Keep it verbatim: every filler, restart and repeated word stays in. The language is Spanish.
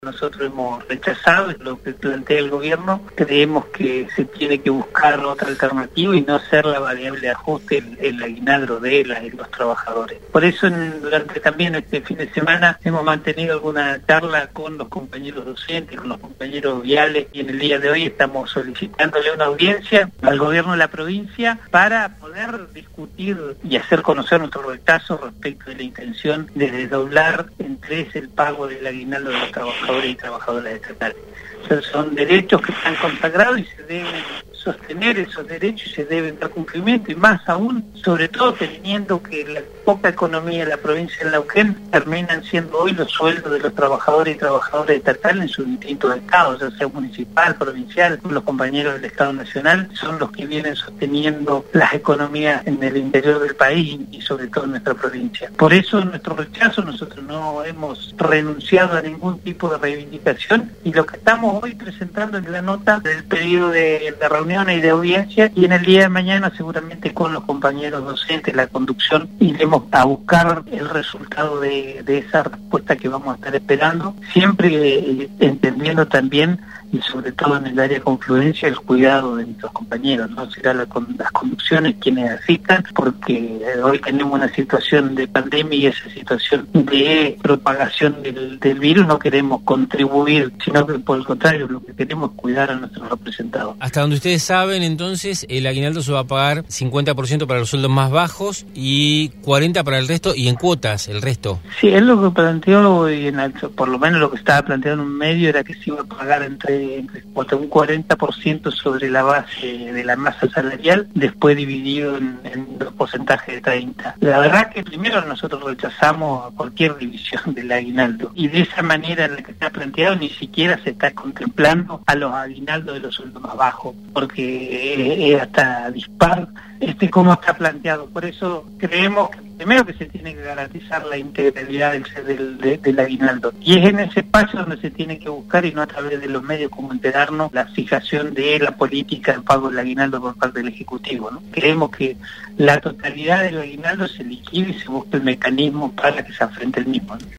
Nosotros hemos rechazado lo que plantea el gobierno. Creemos que se tiene que buscar otra alternativa y no ser la variable de ajuste el, el aguinaldo de la, los trabajadores. Por eso en, durante también este fin de semana hemos mantenido alguna charla con los compañeros docentes, con los compañeros viales, y en el día de hoy estamos solicitándole una audiencia al gobierno de la provincia para poder discutir y hacer conocer nuestro rechazo respecto de la intención de desdoblar en tres el pago del aguinaldo de los trabajadores y trabajadoras estatales. Entonces, son derechos que están consagrados y se deben sostener esos derechos y se deben dar cumplimiento, y más aún, sobre todo teniendo que la poca economía de la provincia de Neuquén terminan siendo hoy los sueldos de los trabajadores y trabajadoras estatales en sus distintos estados, ya sea municipal, provincial. Los compañeros del Estado Nacional son los que vienen sosteniendo las economías en el interior del país y sobre todo en nuestra provincia. Por eso nuestro rechazo, nosotros no hemos renunciado a ningún tipo de reivindicación, y lo que estamos hoy presentando es la nota del pedido de, de reunión y de audiencia, y en el día de mañana seguramente con los compañeros docentes, la conducción, iremos a buscar el resultado de, de esa respuesta que vamos a estar esperando, siempre eh, entendiendo también, y sobre todo en el área de confluencia, el cuidado de nuestros compañeros. No será la, las conducciones quienes asistan, porque hoy tenemos una situación de pandemia y esa situación de propagación del, del virus no queremos contribuir, sino que por el contrario, lo que queremos es cuidar a nuestros representados. Hasta donde ustedes saben, entonces, el aguinaldo se va a pagar cincuenta por ciento para los sueldos más bajos y cuarenta por ciento para el resto, y en cuotas el resto. Sí, es lo que planteó, y en el, por lo menos lo que estaba planteando en un medio, era que se iba a pagar entre un cuarenta por ciento sobre la base de la masa salarial, después dividido en, en dos porcentajes de treinta. La verdad que primero nosotros rechazamos cualquier división del aguinaldo, y de esa manera en la que está planteado ni siquiera se está contemplando a los aguinaldos de los sueldos más bajos, porque es hasta dispar este cómo está planteado. Por eso creemos que primero que se tiene que garantizar la integralidad del, del, del, del aguinaldo, y es en ese espacio donde se tiene que buscar, y no a través de los medios como enterarnos, la fijación de la política del pago del aguinaldo por parte del Ejecutivo, ¿no? Creemos que la totalidad del aguinaldo se liquide y se busque el mecanismo para que se afrente el mismo, ¿no?